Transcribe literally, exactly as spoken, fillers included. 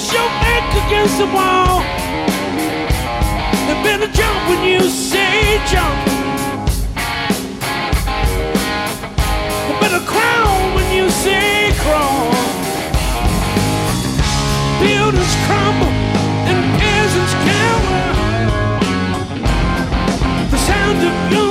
Push your back against the wall. You better jump when you say jump. You better crawl when you say crawl. Buildings crumble and peasants cower. The sound of your